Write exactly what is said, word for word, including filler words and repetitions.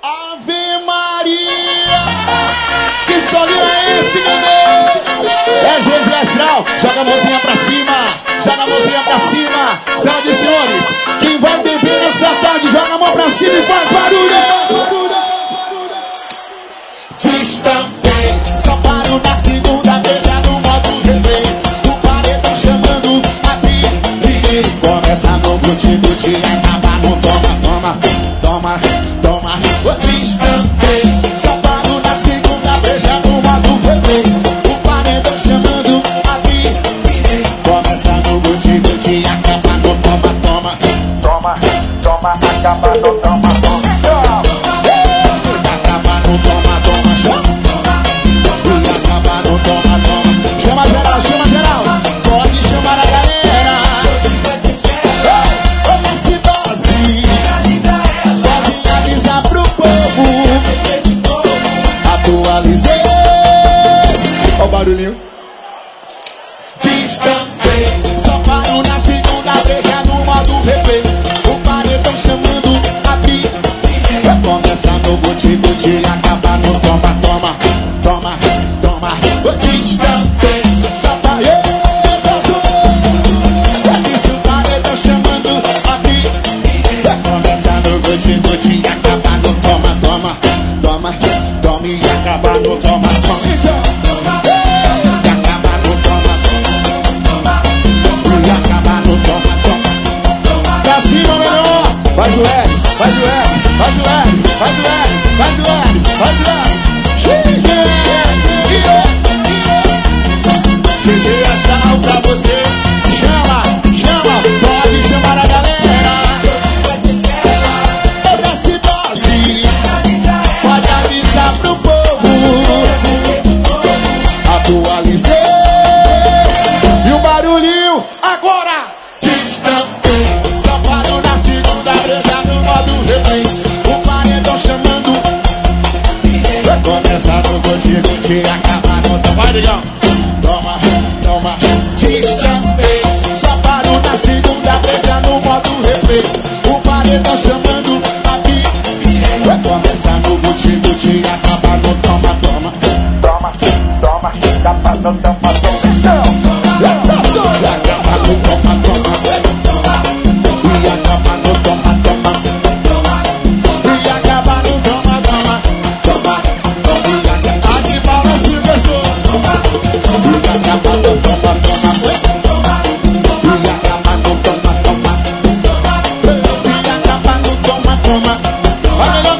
Ave Maria! Que solinho é esse, bebê? É G G Astral. Joga a mãozinha pra cima. Joga a mãozinha pra cima. Senhoras e senhores, quem vai beber nessa tarde, joga a mão pra cima e faz barulho. Destampei, só paro na segunda, beija no modo replay. O paredão chamando a tri. Começa no guti-guti, acaba no toma, toma, toma, toma. O destampei, só paro na segunda, beija no modo replay. O paredão chamando a tri. Começa no guti-guti, acaba no toma, toma, toma, toma, acaba no toma, toma. Acaba no toma, toma, chama. E acaba no toma, toma. Chama geral, chama geral. Pode chamar a galera. Ô, nesse dose. Pode avisar pro povo. Atualizei. Ó o barulhinho. Destampei. Só paro na segunda, beija no modo replay. O paredão chamando a bi. Começa no guti-guti, acaba no toma, toma, toma, toma. O destampei. Só vai eu, posso. Eu disse o paredão chamando a bi. Começa no guti-guti, acaba no toma, toma, toma, toma e acaba no toma, toma. Então, e acaba no toma, toma. E acaba no toma, toma. Pra cima, melhor. Faz o L, faz o L, faz o L, faz o L, faz o L, faz o L. G G Astral pra você. Chama, chama, pode chamar a galera. Desce dose, pode avisar pro povo. Atualizei. E o barulhinho agora. Destampei, só paro na segunda, beija no modo replay. O paredão chamando. Começa no guti-guti, acaba no toma. Vai, ligão. Toma, toma. Destampei, só paro na segunda, beija no modo replay. O paredão chamando a bi. Começa no guti-guti, acaba no toma, toma. Toma, toma, acaba no toma, toma. Acaba no toma, toma. E acaba no toma, toma. E acaba no toma, toma. Toma, toma. E acaba aqui para se pessoa. E acaba no toma, toma. E acaba no toma, toma. E acaba no toma, toma.